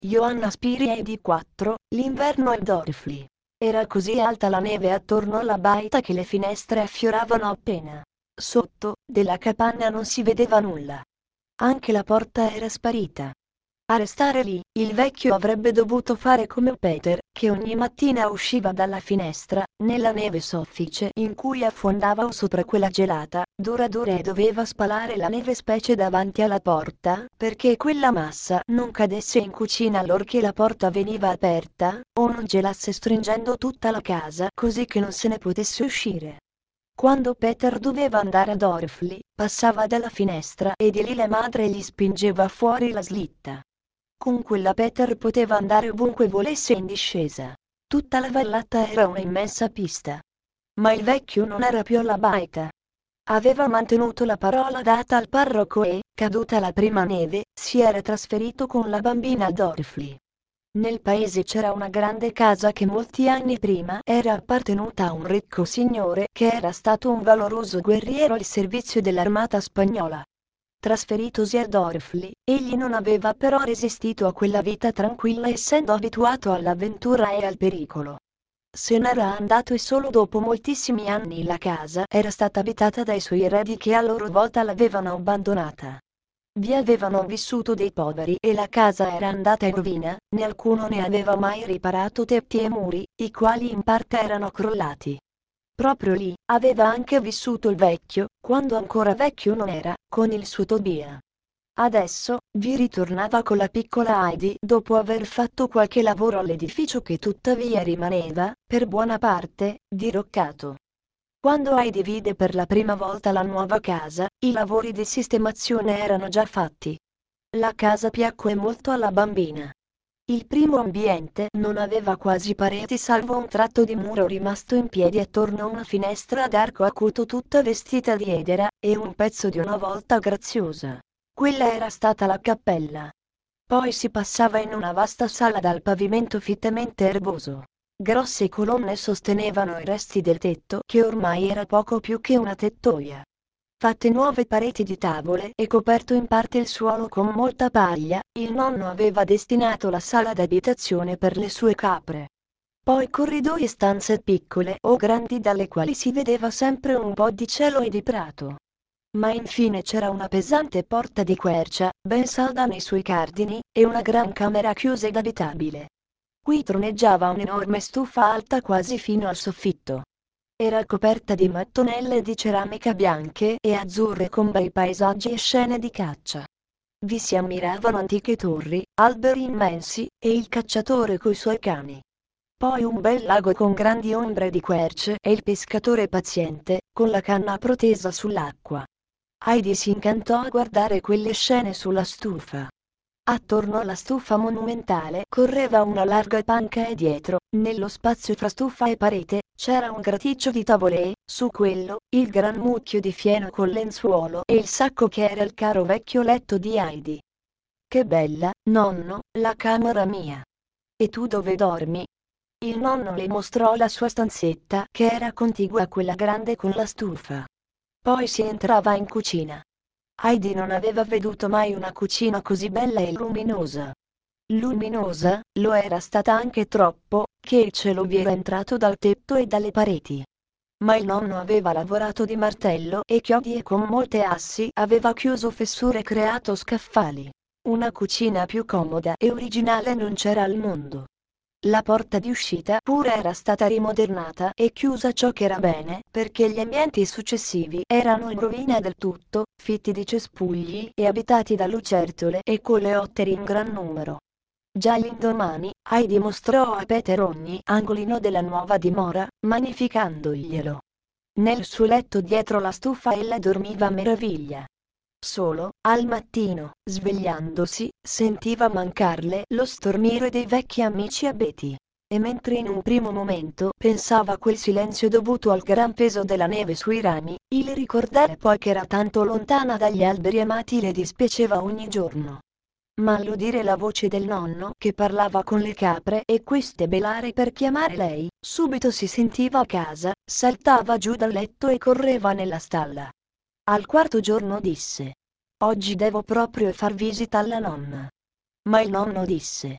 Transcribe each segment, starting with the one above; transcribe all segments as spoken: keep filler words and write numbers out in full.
Johanna Spiri di quattro, l'inverno al Dorfli. Era così alta la neve attorno alla baita che le finestre affioravano appena. Sotto, della capanna non si vedeva nulla. Anche la porta era sparita. A restare lì, il vecchio avrebbe dovuto fare come Peter, che ogni mattina usciva dalla finestra, nella neve soffice in cui affondava sopra quella gelata, dura dura e doveva spalare la neve specie davanti alla porta, perché quella massa non cadesse in cucina allorché la porta veniva aperta, o non gelasse stringendo tutta la casa così che non se ne potesse uscire. Quando Peter doveva andare ad Orfli, passava dalla finestra e di lì la madre gli spingeva fuori la slitta. Con quella Peter poteva andare ovunque volesse in discesa. Tutta la vallata era una immensa pista. Ma il vecchio non era più alla baita. Aveva mantenuto la parola data al parroco e, caduta la prima neve, si era trasferito con la bambina ad Orfli. Nel paese c'era una grande casa che molti anni prima era appartenuta a un ricco signore che era stato un valoroso guerriero al servizio dell'armata spagnola. Trasferitosi ad Orfli, egli non aveva però resistito a quella vita tranquilla essendo abituato all'avventura e al pericolo. Se n'era andato e solo dopo moltissimi anni la casa era stata abitata dai suoi eredi che a loro volta l'avevano abbandonata. Vi avevano vissuto dei poveri e la casa era andata in rovina, né alcuno ne aveva mai riparato tetti e muri, i quali in parte erano crollati. Proprio lì, aveva anche vissuto il vecchio, quando ancora vecchio non era, con il suo Tobia. Adesso, vi ritornava con la piccola Heidi dopo aver fatto qualche lavoro all'edificio che tuttavia rimaneva, per buona parte, diroccato. Quando Heidi vide per la prima volta la nuova casa, i lavori di sistemazione erano già fatti. La casa piacque molto alla bambina. Il primo ambiente non aveva quasi pareti salvo un tratto di muro rimasto in piedi attorno a una finestra ad arco acuto tutta vestita di edera, e un pezzo di una volta graziosa. Quella era stata la cappella. Poi si passava in una vasta sala dal pavimento fittamente erboso. Grosse colonne sostenevano i resti del tetto che ormai era poco più che una tettoia. Fatte nuove pareti di tavole e coperto in parte il suolo con molta paglia, il nonno aveva destinato la sala d'abitazione per le sue capre. Poi corridoi e stanze piccole o grandi dalle quali si vedeva sempre un po' di cielo e di prato. Ma infine c'era una pesante porta di quercia, ben salda nei suoi cardini, e una gran camera chiusa ed abitabile. Qui troneggiava un'enorme stufa alta quasi fino al soffitto. Era coperta di mattonelle di ceramica bianche e azzurre con bei paesaggi e scene di caccia. Vi si ammiravano antiche torri, alberi immensi, e il cacciatore coi suoi cani. Poi un bel lago con grandi ombre di querce e il pescatore paziente, con la canna protesa sull'acqua. Heidi si incantò a guardare quelle scene sulla stufa. Attorno alla stufa monumentale correva una larga panca e dietro, nello spazio fra stufa e parete, c'era un graticcio di tavole e, su quello, il gran mucchio di fieno col lenzuolo e il sacco che era il caro vecchio letto di Heidi. Che bella, nonno, la camera mia. E tu dove dormi? Il nonno le mostrò la sua stanzetta che era contigua a quella grande con la stufa. Poi si entrava in cucina. Heidi non aveva veduto mai una cucina così bella e luminosa. Luminosa, lo era stata anche troppo, che il cielo vi era entrato dal tetto e dalle pareti. Ma il nonno aveva lavorato di martello e chiodi e con molte assi aveva chiuso fessure e creato scaffali. Una cucina più comoda e originale non c'era al mondo. La porta di uscita pure era stata rimodernata e chiusa ciò che era bene, perché gli ambienti successivi erano in rovina del tutto, fitti di cespugli e abitati da lucertole e coleotteri in gran numero. Già l'indomani, Heidi mostrò a Peter ogni angolino della nuova dimora, magnificandoglielo. Nel suo letto dietro la stufa ella dormiva a meraviglia. Solo, al mattino, svegliandosi, sentiva mancarle lo stormire dei vecchi amici abeti. E mentre in un primo momento pensava a quel silenzio dovuto al gran peso della neve sui rami, il ricordare poi che era tanto lontana dagli alberi amati le dispiaceva ogni giorno. Ma all'udire la voce del nonno che parlava con le capre e queste belare per chiamare lei, subito si sentiva a casa, saltava giù dal letto e correva nella stalla. Al quarto giorno disse: Oggi devo proprio far visita alla nonna. Ma il nonno disse: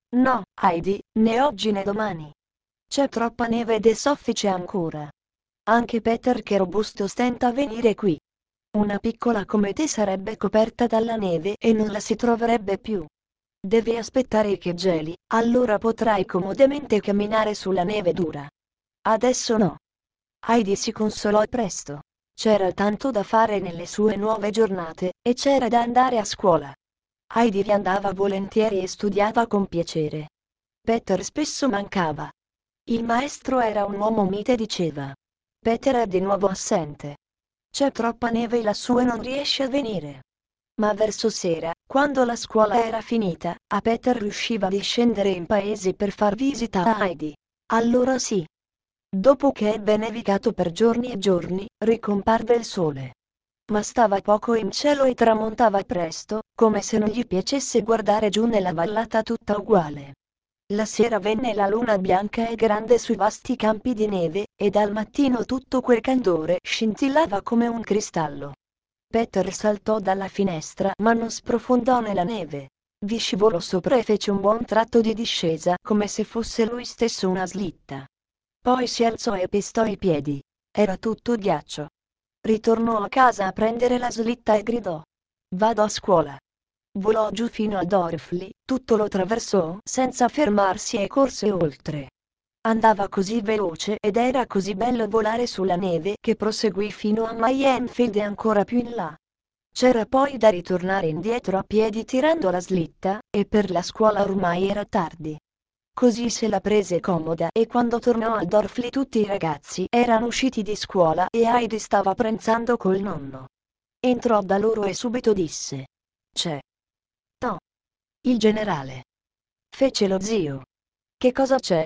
No, Heidi, né oggi né domani. C'è troppa neve ed è soffice ancora. Anche Peter che è robusto stenta a venire qui. Una piccola come te sarebbe coperta dalla neve e non la si troverebbe più. Devi aspettare che geli, allora potrai comodamente camminare sulla neve dura. Adesso no. Heidi si consolò presto. C'era tanto da fare nelle sue nuove giornate, e c'era da andare a scuola. Heidi vi andava volentieri e studiava con piacere. Peter spesso mancava. Il maestro era un uomo mite e diceva: Peter è di nuovo assente. C'è troppa neve lassù e non riesce a venire. Ma verso sera, quando la scuola era finita, a Peter riusciva di scendere in paese per far visita a Heidi. Allora sì. Dopo che ebbe nevicato per giorni e giorni, ricomparve il sole. Ma stava poco in cielo e tramontava presto, come se non gli piacesse guardare giù nella vallata tutta uguale. La sera venne la luna bianca e grande sui vasti campi di neve, e dal mattino tutto quel candore scintillava come un cristallo. Peter saltò dalla finestra ma non sprofondò nella neve. Vi scivolò sopra e fece un buon tratto di discesa come se fosse lui stesso una slitta. Poi si alzò e pestò i piedi. Era tutto ghiaccio. Ritornò a casa a prendere la slitta e gridò: Vado a scuola. Volò giù fino ad Orfli, tutto lo attraversò senza fermarsi e corse oltre. Andava così veloce ed era così bello volare sulla neve che proseguì fino a Mayenfield e ancora più in là. C'era poi da ritornare indietro a piedi tirando la slitta, e per la scuola ormai era tardi. Così se la prese comoda e quando tornò ad Orfli tutti i ragazzi erano usciti di scuola e Heidi stava pranzando col nonno. Entrò da loro e subito disse: C'è. No. Il generale. Fece lo zio. Che cosa c'è?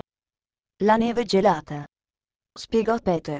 La neve gelata. Spiegò Peter.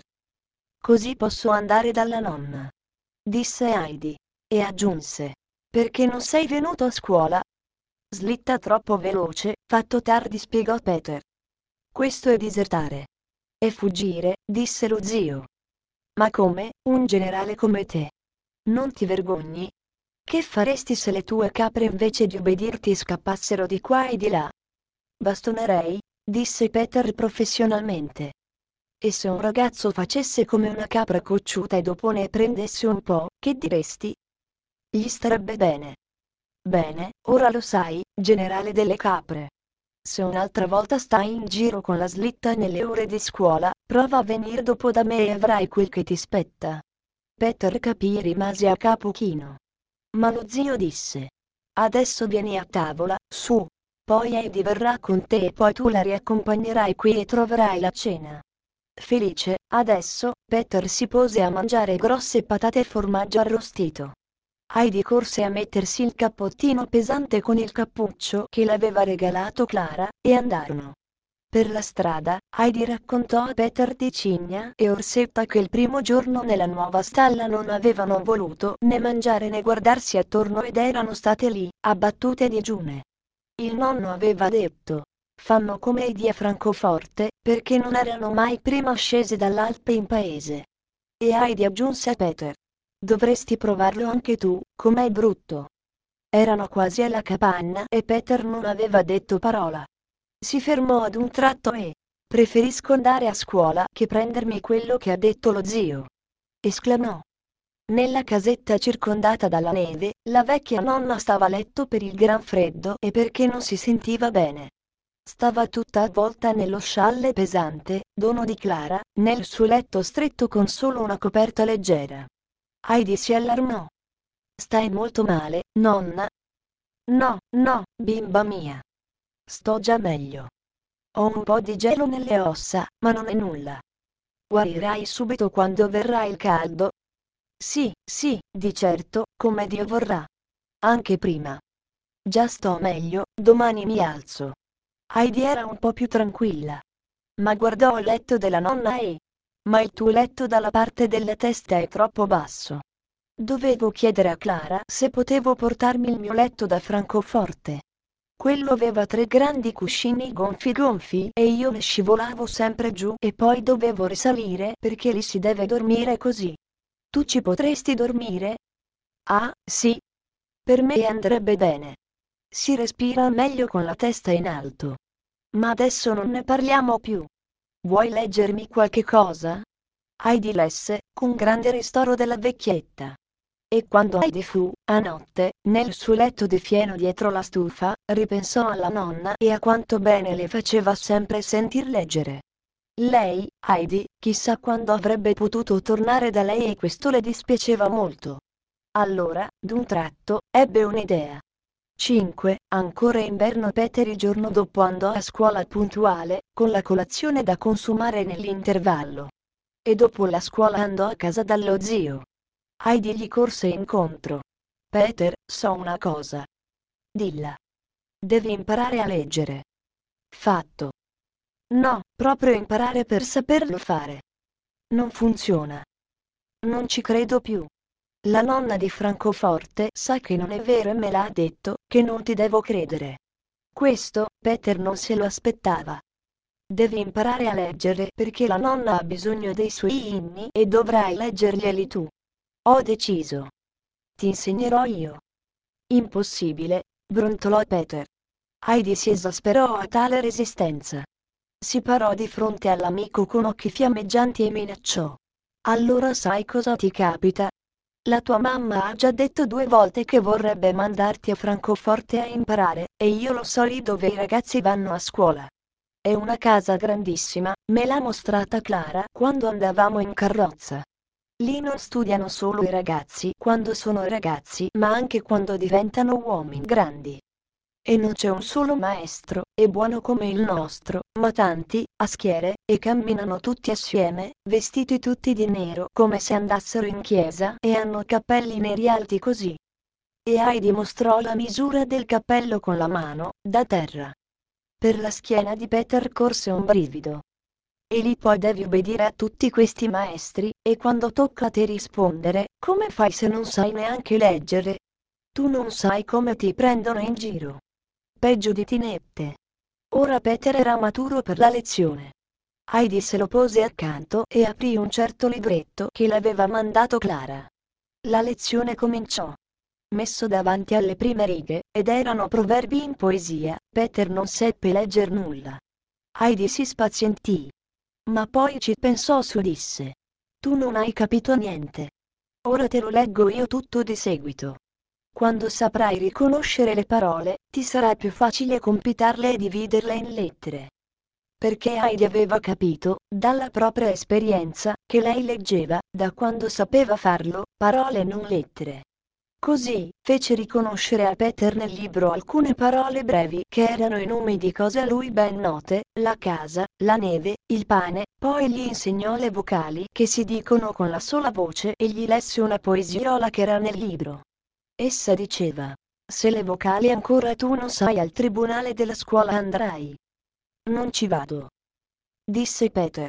Così posso andare dalla nonna. Disse Heidi. E aggiunse: Perché non sei venuto a scuola? Slitta troppo veloce, fatto tardi, spiegò Peter. Questo è disertare. E fuggire, disse lo zio. Ma come, un generale come te? Non ti vergogni? Che faresti se le tue capre invece di obbedirti scappassero di qua e di là? Bastonerei, disse Peter professionalmente. E se un ragazzo facesse come una capra cocciuta e dopo ne prendesse un po', che diresti? Gli starebbe bene. Bene, ora lo sai, generale delle capre. Se un'altra volta stai in giro con la slitta nelle ore di scuola, prova a venire dopo da me e avrai quel che ti spetta. Peter capì e rimase a capo chino. Ma lo zio disse: Adesso vieni a tavola, su. Poi Heidi verrà con te e poi tu la riaccompagnerai qui e troverai la cena. Felice, adesso, Peter si pose a mangiare grosse patate e formaggio arrostito. Heidi corse a mettersi il cappottino pesante con il cappuccio che l'aveva regalato Clara, e andarono. Per la strada, Heidi raccontò a Peter di Cigna e Orsetta che il primo giorno nella nuova stalla non avevano voluto né mangiare né guardarsi attorno ed erano state lì, abbattute digiune. Il nonno aveva detto: Fanno come i di a Francoforte, perché non erano mai prima scese dall'Alpe in paese. E Heidi aggiunse a Peter: Dovresti provarlo anche tu, com'è brutto. Erano quasi alla capanna e Peter non aveva detto parola. Si fermò ad un tratto e: Preferisco andare a scuola che prendermi quello che ha detto lo zio. Esclamò. Nella casetta circondata dalla neve, la vecchia nonna stava a letto per il gran freddo e perché non si sentiva bene. Stava tutta avvolta nello scialle pesante, dono di Clara, nel suo letto stretto con solo una coperta leggera. Heidi si allarmò. Stai molto male, nonna? No, no, bimba mia. Sto già meglio. Ho un po' di gelo nelle ossa, ma non è nulla. Guarirai subito quando verrà il caldo? Sì, sì, di certo, come Dio vorrà. Anche prima. Già sto meglio, domani mi alzo. Heidi era un po' più tranquilla. Ma guardò il letto della nonna e... Ma il tuo letto dalla parte della testa è troppo basso. Dovevo chiedere a Clara se potevo portarmi il mio letto da Francoforte. Quello aveva tre grandi cuscini gonfi gonfi e io ne scivolavo sempre giù e poi dovevo risalire perché lì si deve dormire così. Tu ci potresti dormire? Ah, sì. Per me andrebbe bene. Si respira meglio con la testa in alto. Ma adesso non ne parliamo più. Vuoi leggermi qualche cosa? Heidi lesse, con grande ristoro della vecchietta. E quando Heidi fu, a notte, nel suo letto di fieno dietro la stufa, ripensò alla nonna e a quanto bene le faceva sempre sentir leggere. Lei, Heidi, chissà quando avrebbe potuto tornare da lei e questo le dispiaceva molto. Allora, d'un tratto, ebbe un'idea. cinque. Ancora inverno. Peter il giorno dopo andò a scuola puntuale, con la colazione da consumare nell'intervallo. E dopo la scuola andò a casa dallo zio. Heidi gli corse incontro. Peter, so una cosa. Dilla. Devi imparare a leggere. Fatto. No, proprio imparare per saperlo fare. Non funziona. Non ci credo più. La nonna di Francoforte sa che non è vero e me l'ha detto, che non ti devo credere. Questo, Peter non se lo aspettava. Devi imparare a leggere perché la nonna ha bisogno dei suoi inni e dovrai leggerglieli tu. Ho deciso. Ti insegnerò io. Impossibile, brontolò Peter. Heidi si esasperò a tale resistenza. Si parò di fronte all'amico con occhi fiammeggianti e minacciò. Allora sai cosa ti capita? La tua mamma ha già detto due volte che vorrebbe mandarti a Francoforte a imparare, e io lo so lì dove i ragazzi vanno a scuola. È una casa grandissima, me l'ha mostrata Clara quando andavamo in carrozza. Lì non studiano solo i ragazzi quando sono ragazzi, ma anche quando diventano uomini grandi. E non c'è un solo maestro, è buono come il nostro, ma tanti, a schiere, e camminano tutti assieme, vestiti tutti di nero come se andassero in chiesa e hanno capelli neri alti così. E Heidi mostrò la misura del cappello con la mano, da terra. Per la schiena di Peter corse un brivido. E lì poi devi obbedire a tutti questi maestri, e quando tocca a te rispondere, come fai se non sai neanche leggere? Tu non sai come ti prendono in giro. Peggio di Tinette. Ora Peter era maturo per la lezione. Heidi se lo pose accanto e aprì un certo libretto che l'aveva mandato Clara. La lezione cominciò. Messo davanti alle prime righe, ed erano proverbi in poesia, Peter non seppe legger nulla. Heidi si spazientì. Ma poi ci pensò su e disse. Tu non hai capito niente. Ora te lo leggo io tutto di seguito. Quando saprai riconoscere le parole, ti sarà più facile compitarle e dividerle in lettere. Perché Heidi aveva capito, dalla propria esperienza, che lei leggeva, da quando sapeva farlo, parole e non lettere. Così, fece riconoscere a Peter nel libro alcune parole brevi che erano i nomi di cose a lui ben note, la casa, la neve, il pane, poi gli insegnò le vocali che si dicono con la sola voce e gli lesse una poesiola che era nel libro. Essa diceva: se le vocali ancora tu non sai al tribunale della scuola andrai. Non ci vado. Disse Peter.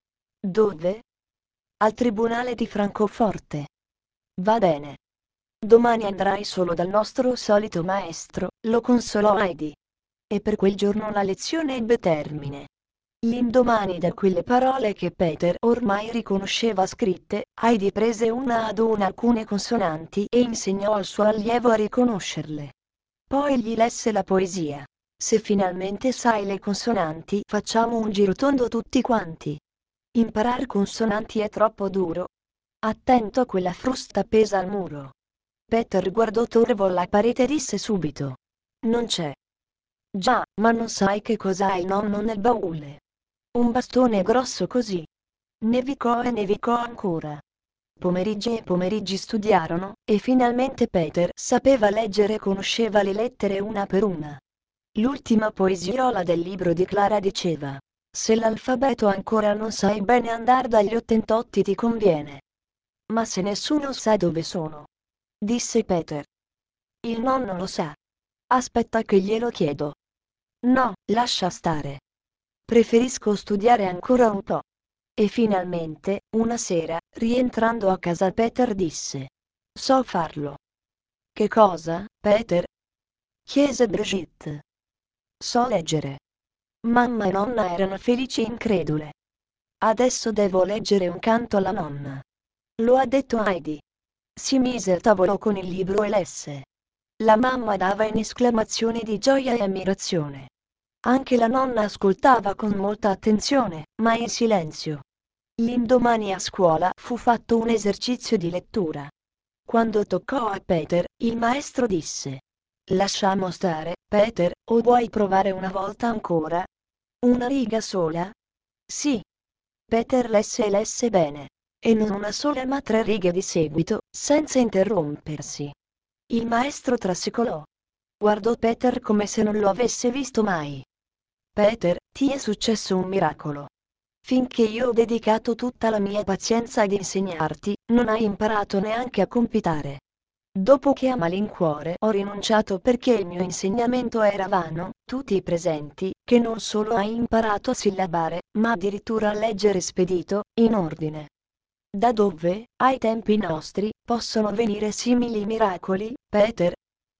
Dove? Al tribunale di Francoforte. Va bene. Domani andrai solo dal nostro solito maestro, lo consolò Heidi. E per quel giorno la lezione ebbe termine. L'indomani da quelle parole che Peter ormai riconosceva scritte, Heidi prese una ad una alcune consonanti e insegnò al suo allievo a riconoscerle. Poi gli lesse la poesia. Se finalmente sai le consonanti, facciamo un girotondo tutti quanti. Imparar consonanti è troppo duro. Attento a quella frusta appesa al muro. Peter guardò torvo la parete e disse subito. Non c'è. Già, ma non sai che cosa ha il nonno nel baule. Un bastone grosso così. Nevicò e nevicò ancora. Pomeriggi e pomeriggi studiarono, e finalmente Peter sapeva leggere e conosceva le lettere una per una. L'ultima poesiola del libro di Clara diceva: se l'alfabeto ancora non sai bene andar dagli ottantotti ti conviene. Ma se nessuno sa dove sono? Disse Peter. Il nonno lo sa. Aspetta che glielo chiedo. No, lascia stare. Preferisco studiare ancora un po'. E finalmente, una sera, rientrando a casa Peter disse. So farlo. Che cosa, Peter? Chiese Brigitte. So leggere. Mamma e nonna erano felici e incredule. Adesso devo leggere un canto alla nonna. Lo ha detto Heidi. Si mise a tavolo con il libro e lesse. La mamma dava in esclamazioni di gioia e ammirazione. Anche la nonna ascoltava con molta attenzione, ma in silenzio. L'indomani a scuola fu fatto un esercizio di lettura. Quando toccò a Peter, il maestro disse: «Lasciamo stare, Peter, o vuoi provare una volta ancora? Una riga sola?» «Sì». Peter lesse e lesse bene. E non una sola ma tre righe di seguito, senza interrompersi. Il maestro trasecolò. Guardò Peter come se non lo avesse visto mai. «Peter, ti è successo un miracolo. Finché io ho dedicato tutta la mia pazienza ad insegnarti, non hai imparato neanche a compitare. Dopo che a malincuore ho rinunciato perché il mio insegnamento era vano, tu ti presenti, che non solo hai imparato a sillabare, ma addirittura a leggere spedito, in ordine. Da dove, ai tempi nostri, possono venire simili miracoli, Peter?»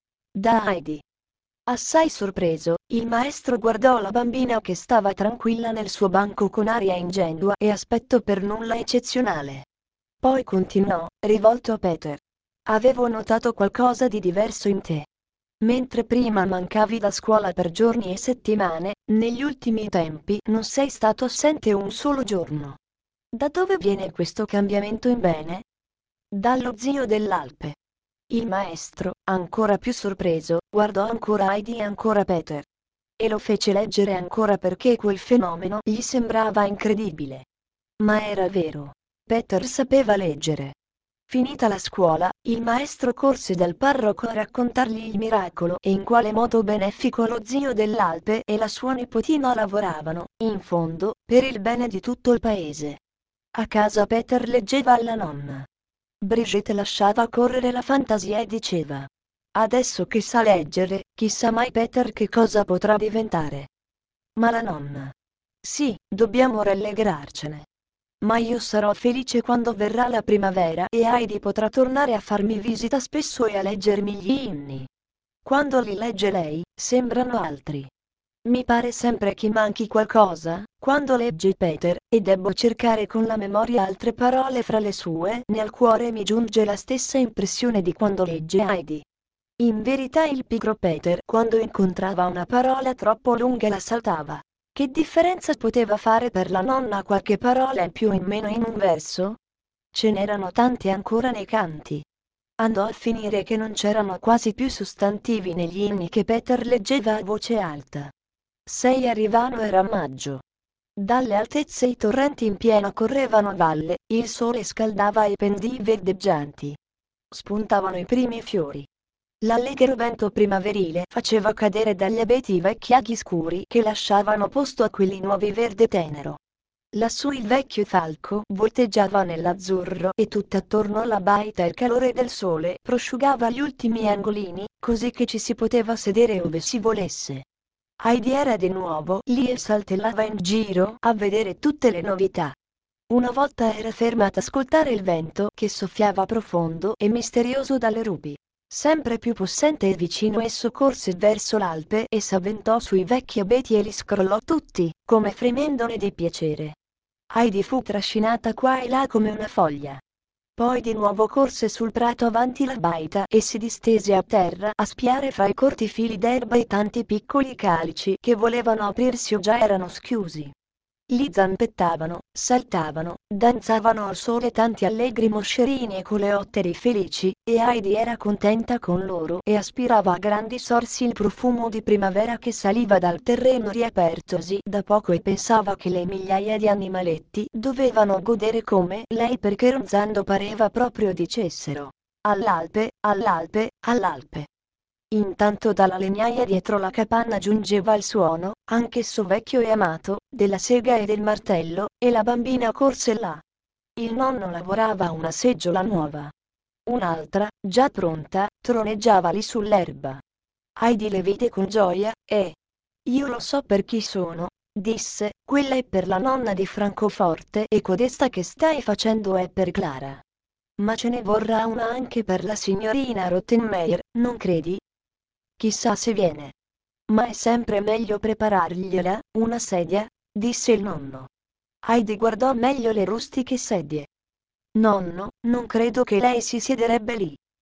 Da Heidi. Assai sorpreso, il maestro guardò la bambina che stava tranquilla nel suo banco con aria ingenua e aspetto per nulla eccezionale. Poi continuò, rivolto a Peter. «Avevo notato qualcosa di diverso in te. Mentre prima mancavi da scuola per giorni e settimane, negli ultimi tempi non sei stato assente un solo giorno. Da dove viene questo cambiamento in bene?» «Dallo zio dell'Alpe». Il maestro, ancora più sorpreso, guardò ancora Heidi e ancora Peter. E lo fece leggere ancora perché quel fenomeno gli sembrava incredibile. Ma era vero. Peter sapeva leggere. Finita la scuola, il maestro corse dal parroco a raccontargli il miracolo e in quale modo benefico lo zio dell'Alpe e la sua nipotina lavoravano, in fondo, per il bene di tutto il paese. A casa Peter leggeva alla nonna. Brigitte lasciava correre la fantasia e diceva: «Adesso che sa leggere, chissà mai Peter che cosa potrà diventare». Ma la nonna: «Sì, dobbiamo rallegrarcene. Ma io sarò felice quando verrà la primavera e Heidi potrà tornare a farmi visita spesso e a leggermi gli inni. Quando li legge lei, sembrano altri. Mi pare sempre che manchi qualcosa, quando legge Peter, e debbo cercare con la memoria altre parole fra le sue, nel cuore mi giunge la stessa impressione di quando legge Heidi». In verità il pigro Peter quando incontrava una parola troppo lunga la saltava. Che differenza poteva fare per la nonna qualche parola in più o in meno in un verso? Ce n'erano tanti ancora nei canti. Andò a finire che non c'erano quasi più sostantivi negli inni che Peter leggeva a voce alta. Sei arrivano era maggio. Dalle altezze i torrenti in pieno correvano a valle, il sole scaldava i pendii verdeggianti. Spuntavano i primi fiori. L'allegro vento primaverile faceva cadere dagli abeti i vecchi aghi scuri che lasciavano posto a quelli nuovi verde tenero. Lassù il vecchio falco volteggiava nell'azzurro e tutt'attorno alla baita il calore del sole prosciugava gli ultimi angolini, così che ci si poteva sedere ove si volesse. Heidi era di nuovo lì e saltellava in giro a vedere tutte le novità. Una volta era ferma ad ascoltare il vento che soffiava profondo e misterioso dalle rupi. Sempre più possente e vicino esso corse verso l'Alpe e s'avventò sui vecchi abeti e li scrollò tutti, come fremendone di piacere. Heidi fu trascinata qua e là come una foglia. Poi di nuovo corse sul prato avanti la baita e si distese a terra a spiare fra i corti fili d'erba i tanti piccoli calici che volevano aprirsi o già erano schiusi. Lì zampettavano, saltavano, danzavano al sole tanti allegri moscerini e coleotteri felici, e Heidi era contenta con loro e aspirava a grandi sorsi il profumo di primavera che saliva dal terreno riapertosi da poco e pensava che le migliaia di animaletti dovevano godere come lei perché ronzando pareva proprio dicessero: «All'Alpe, all'Alpe, all'Alpe». Intanto dalla legnaia dietro la capanna giungeva il suono, anch'esso vecchio e amato, della sega e del martello, e la bambina corse là. Il nonno lavorava a una seggiola nuova. Un'altra, già pronta, troneggiava lì sull'erba. Heidi le vide con gioia, e «Io lo so per chi sono», disse, «quella è per la nonna di Francoforte e codesta che stai facendo è per Clara. Ma ce ne vorrà una anche per la signorina Rottenmeier, non credi?» «Chissà se viene. Ma è sempre meglio preparargliela, una sedia», disse il nonno. Heidi guardò meglio le rustiche sedie. «Nonno, non credo che lei si siederebbe lì».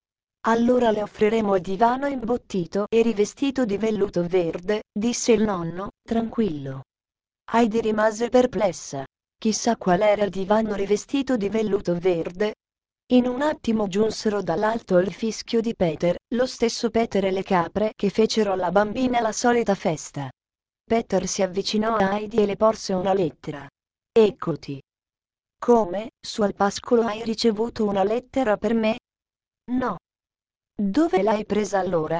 Allora le offriremo il divano imbottito e rivestito di velluto verde, disse il nonno, tranquillo. Heidi rimase perplessa. Chissà qual era il divano rivestito di velluto verde. In un attimo giunsero dall'alto il fischio di Peter, lo stesso Peter e le capre che fecero alla bambina la solita festa. Peter si avvicinò a Heidi e le porse una lettera. Eccoti. Come, su al pascolo hai ricevuto una lettera per me? No. Dove l'hai presa allora?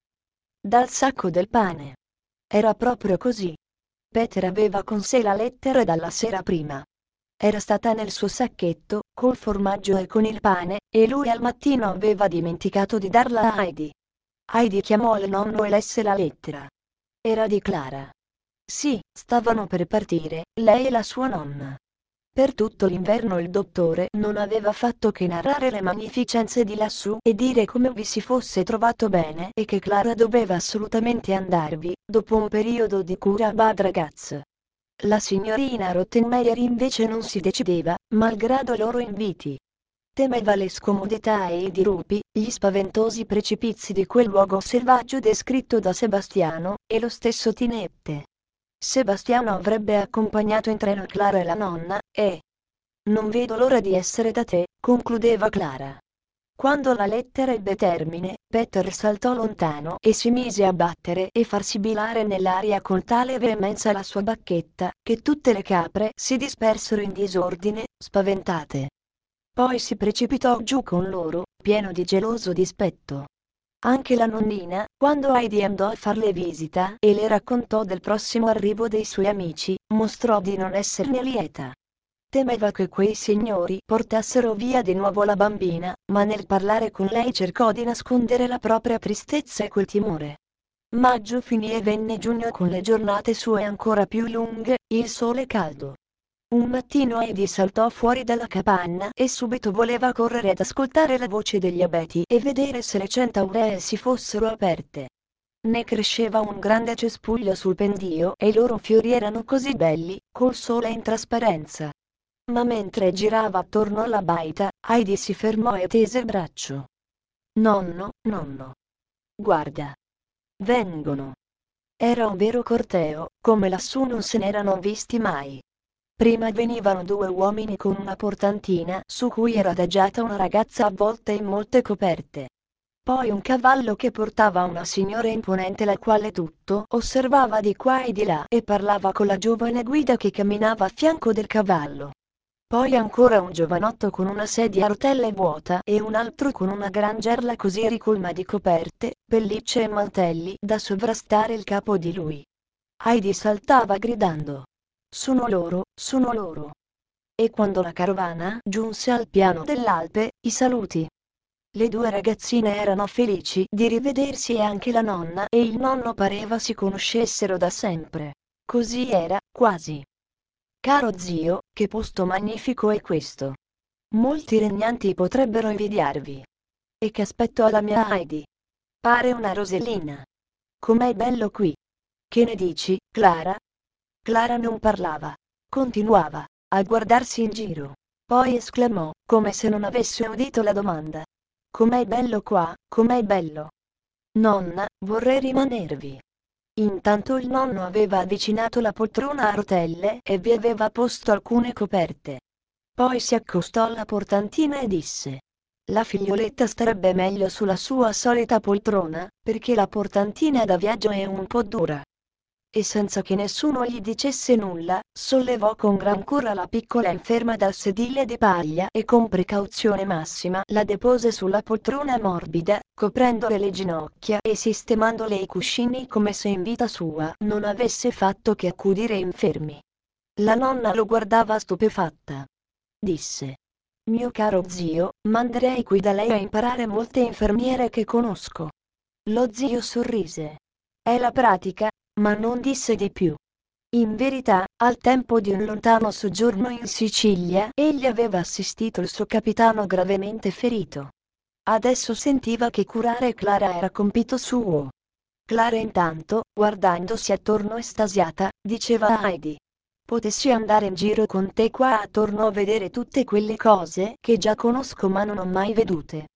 Dal sacco del pane. Era proprio così. Peter aveva con sé la lettera dalla sera prima. Era stata nel suo sacchetto, col formaggio e con il pane, e lui al mattino aveva dimenticato di darla a Heidi. Heidi chiamò il nonno e lesse la lettera. Era di Clara. Sì, stavano per partire, lei e la sua nonna. Per tutto l'inverno il dottore non aveva fatto che narrare le magnificenze di lassù e dire come vi si fosse trovato bene e che Clara doveva assolutamente andarvi, dopo un periodo di cura a Bad Ragaz. La signorina Rottenmeier invece non si decideva, malgrado i loro inviti. Temeva le scomodità e i dirupi, gli spaventosi precipizi di quel luogo selvaggio descritto da Sebastiano, e lo stesso Tinette. Sebastiano avrebbe accompagnato in treno Clara e la nonna, e... Non vedo l'ora di essere da te, concludeva Clara. Quando la lettera ebbe termine, Peter saltò lontano e si mise a battere e far sibilare nell'aria con tale veemenza la sua bacchetta, che tutte le capre si dispersero in disordine, spaventate. Poi si precipitò giù con loro, pieno di geloso dispetto. Anche la nonnina, quando Heidi andò a farle visita e le raccontò del prossimo arrivo dei suoi amici, mostrò di non esserne lieta. Temeva che quei signori portassero via di nuovo la bambina, ma nel parlare con lei cercò di nascondere la propria tristezza e quel timore. Maggio finì e venne giugno con le giornate sue ancora più lunghe, il sole caldo. Un mattino Heidi saltò fuori dalla capanna e subito voleva correre ad ascoltare la voce degli abeti e vedere se le centauree si fossero aperte. Ne cresceva un grande cespuglio sul pendio e i loro fiori erano così belli, col sole in trasparenza. Ma mentre girava attorno alla baita, Heidi si fermò e tese il braccio. Nonno, nonno. Guarda. Vengono. Era un vero corteo, come lassù non se n'erano visti mai. Prima venivano due uomini con una portantina su cui era adagiata una ragazza avvolta in molte coperte. Poi un cavallo che portava una signora imponente la quale tutto osservava di qua e di là e parlava con la giovane guida che camminava a fianco del cavallo. Poi ancora un giovanotto con una sedia a rotelle vuota e un altro con una gran gerla così ricolma di coperte, pellicce e mantelli da sovrastare il capo di lui. Heidi saltava gridando. Sono loro, sono loro. E quando la carovana giunse al piano dell'Alpe, i saluti. Le due ragazzine erano felici di rivedersi e anche la nonna e il nonno pareva si conoscessero da sempre. Così era, quasi. Caro zio, che posto magnifico è questo. Molti regnanti potrebbero invidiarvi. E che aspetto ha la mia Heidi? Pare una rosellina. Com'è bello qui. Che ne dici, Clara? Clara non parlava. Continuava a guardarsi in giro. Poi esclamò, come se non avesse udito la domanda. Com'è bello qua, com'è bello. Nonna, vorrei rimanervi. Intanto il nonno aveva avvicinato la poltrona a rotelle e vi aveva posto alcune coperte. Poi si accostò alla portantina e disse. La figlioletta starebbe meglio sulla sua solita poltrona, perché la portantina da viaggio è un po' dura. E senza che nessuno gli dicesse nulla, sollevò con gran cura la piccola inferma dal sedile di paglia e con precauzione massima la depose sulla poltrona morbida, coprendole le ginocchia e sistemandole i cuscini come se in vita sua non avesse fatto che accudire infermi. La nonna lo guardava stupefatta. Disse. Mio caro zio, manderei qui da lei a imparare molte infermiere che conosco. Lo zio sorrise. È la pratica, ma non disse di più. In verità, al tempo di un lontano soggiorno in Sicilia, egli aveva assistito il suo capitano gravemente ferito. Adesso sentiva che curare Clara era compito suo. Clara intanto, guardandosi attorno estasiata, diceva a Heidi. Potessi andare in giro con te qua attorno a vedere tutte quelle cose che già conosco ma non ho mai vedute.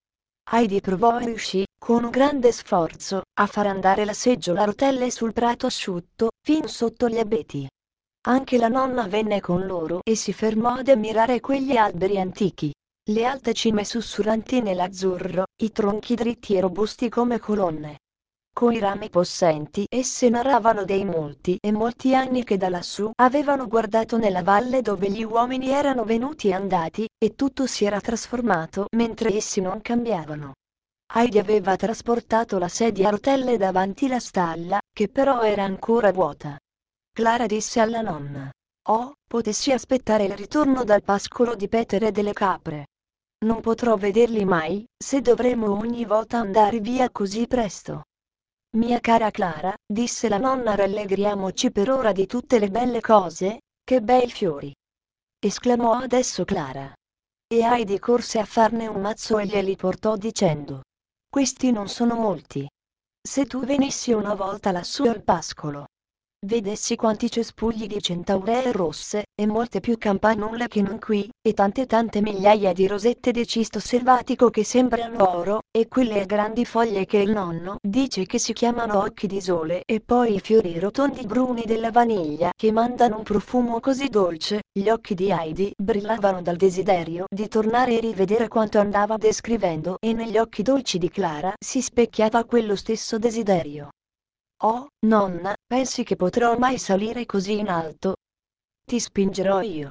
Heidi provò e riuscì, con un grande sforzo, a far andare la seggiola a rotelle sul prato asciutto, fin sotto gli abeti. Anche la nonna venne con loro e si fermò ad ammirare quegli alberi antichi. Le alte cime sussurranti nell'azzurro, i tronchi dritti e robusti come colonne. Coi rami possenti esse narravano dei molti e molti anni che da lassù avevano guardato nella valle dove gli uomini erano venuti e andati, e tutto si era trasformato mentre essi non cambiavano. Heidi aveva trasportato la sedia a rotelle davanti la stalla, che però era ancora vuota. Clara disse alla nonna: "Oh, potessi aspettare il ritorno dal pascolo di Peter e delle capre. Non potrò vederli mai, se dovremo ogni volta andare via così presto." "Mia cara Clara", disse la nonna, "rallegriamoci per ora di tutte le belle cose, che bei fiori!" esclamò adesso Clara. E Heidi corse a farne un mazzo e glieli portò dicendo: "Questi non sono molti. Se tu venissi una volta lassù al pascolo, vedessi quanti cespugli di centauree rosse, e molte più campanulle che non qui, e tante tante migliaia di rosette di cisto selvatico che sembrano oro, e quelle a grandi foglie che il nonno dice che si chiamano occhi di sole, e poi i fiori rotondi bruni della vaniglia che mandano un profumo così dolce." Gli occhi di Heidi brillavano dal desiderio di tornare e rivedere quanto andava descrivendo, e negli occhi dolci di Clara si specchiava quello stesso desiderio. "Oh, nonna, pensi che potrò mai salire così in alto?" "Ti spingerò io",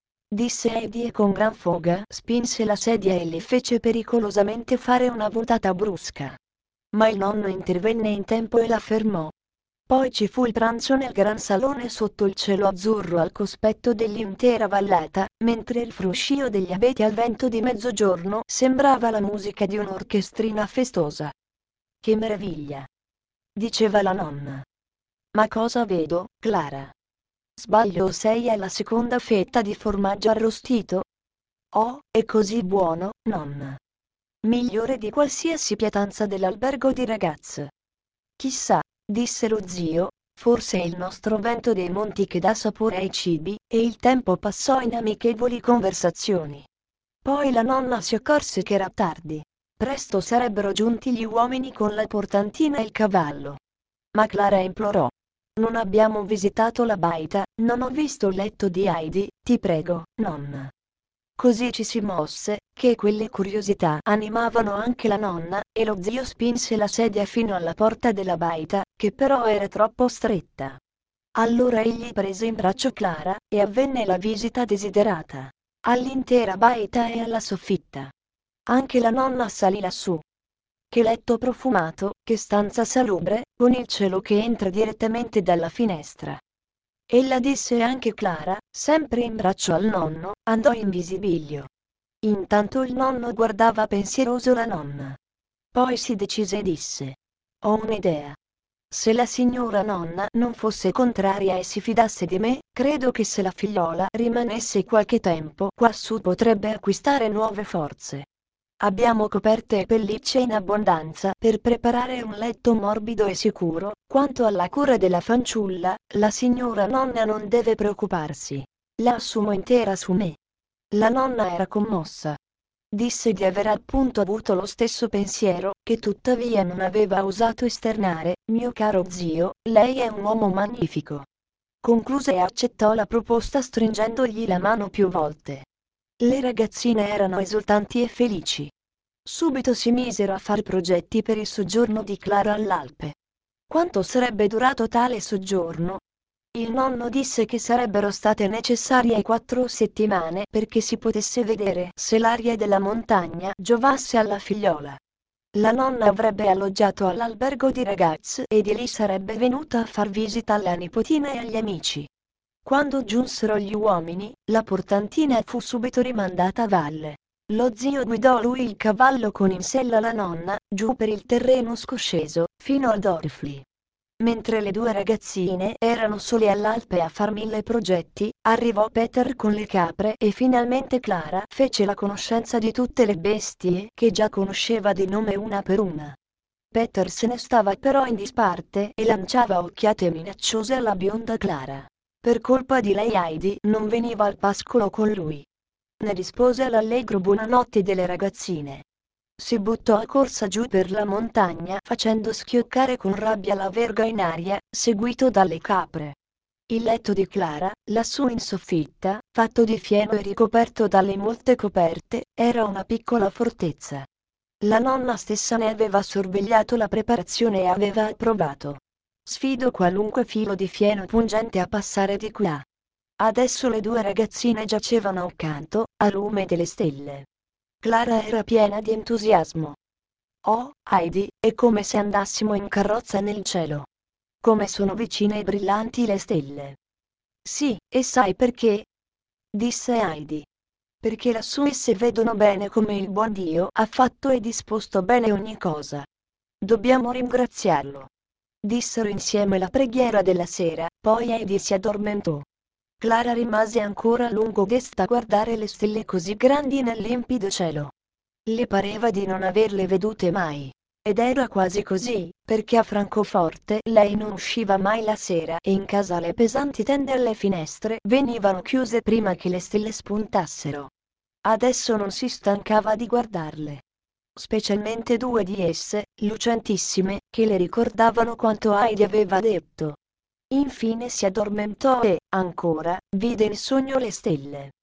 disse Heidi, e con gran foga spinse la sedia e le fece pericolosamente fare una volata brusca. Ma il nonno intervenne in tempo e la fermò. Poi ci fu il pranzo nel gran salone sotto il cielo azzurro al cospetto dell'intera vallata, mentre il fruscio degli abeti al vento di mezzogiorno sembrava la musica di un'orchestrina festosa. "Che meraviglia!" diceva la nonna. "Ma cosa vedo, Clara? Sbaglio o sei alla seconda fetta di formaggio arrostito? Oh, è così buono, nonna. Migliore di qualsiasi pietanza dell'albergo di ragazze." "Chissà", disse lo zio, "forse è il nostro vento dei monti che dà sapore ai cibi", e il tempo passò in amichevoli conversazioni. Poi la nonna si accorse che era tardi. Presto sarebbero giunti gli uomini con la portantina e il cavallo. Ma Clara implorò: "Non abbiamo visitato la baita, non ho visto il letto di Heidi, ti prego, nonna." Così ci si mosse, che quelle curiosità animavano anche la nonna, e lo zio spinse la sedia fino alla porta della baita, che però era troppo stretta. Allora egli prese in braccio Clara, e avvenne la visita desiderata. All'intera baita e alla soffitta. Anche la nonna salì lassù. Che letto profumato, che stanza salubre, con il cielo che entra direttamente dalla finestra. Ella disse anche Clara, sempre in braccio al nonno, andò in visibilio. Intanto il nonno guardava pensieroso la nonna. Poi si decise e disse: "Ho un'idea. Se la signora nonna non fosse contraria e si fidasse di me, credo che se la figliola rimanesse qualche tempo quassù potrebbe acquistare nuove forze. Abbiamo coperte e pellicce in abbondanza per preparare un letto morbido e sicuro. Quanto alla cura della fanciulla, la signora nonna non deve preoccuparsi. La assumo intera su me." La nonna era commossa. Disse di aver appunto avuto lo stesso pensiero, che tuttavia non aveva osato esternare. "Mio caro zio, lei è un uomo magnifico." Concluse e accettò la proposta stringendogli la mano più volte. Le ragazzine erano esultanti e felici. Subito si misero a far progetti per il soggiorno di Clara all'Alpe. Quanto sarebbe durato tale soggiorno? Il nonno disse che sarebbero state necessarie quattro settimane perché si potesse vedere se l'aria della montagna giovasse alla figliola. La nonna avrebbe alloggiato all'albergo di ragazze e di lì sarebbe venuta a far visita alla nipotina e agli amici. Quando giunsero gli uomini, la portantina fu subito rimandata a valle. Lo zio guidò lui il cavallo con in sella la nonna, giù per il terreno scosceso, fino ad Orfli. Mentre le due ragazzine erano sole all'Alpe a far mille progetti, arrivò Peter con le capre e finalmente Clara fece la conoscenza di tutte le bestie che già conosceva di nome una per una. Peter se ne stava però in disparte e lanciava occhiate minacciose alla bionda Clara. Per colpa di lei Heidi non veniva al pascolo con lui. Ne rispose all'allegro buonanotte delle ragazzine. Si buttò a corsa giù per la montagna facendo schioccare con rabbia la verga in aria, seguito dalle capre. Il letto di Clara, lassù in soffitta, fatto di fieno e ricoperto dalle molte coperte, era una piccola fortezza. La nonna stessa ne aveva sorvegliato la preparazione e aveva approvato. Sfido qualunque filo di fieno pungente a passare di qua. Adesso le due ragazzine giacevano accanto, a lume delle stelle. Clara era piena di entusiasmo. Oh, Heidi, è come se andassimo in carrozza nel cielo. Come sono vicine e brillanti le stelle. Sì, e sai perché? Disse Heidi. Perché lassù esse vedono bene come il buon Dio ha fatto e disposto bene ogni cosa. Dobbiamo ringraziarlo. Dissero insieme la preghiera della sera, poi Heidi si addormentò. Clara rimase ancora a lungo desta a guardare le stelle così grandi nel limpido cielo. Le pareva di non averle vedute mai. Ed era quasi così, perché a Francoforte lei non usciva mai la sera e in casa le pesanti tende alle finestre venivano chiuse prima che le stelle spuntassero. Adesso non si stancava di guardarle. Specialmente due di esse, lucentissime, che le ricordavano quanto Heidi aveva detto. Infine si addormentò e, ancora, vide in sogno le stelle.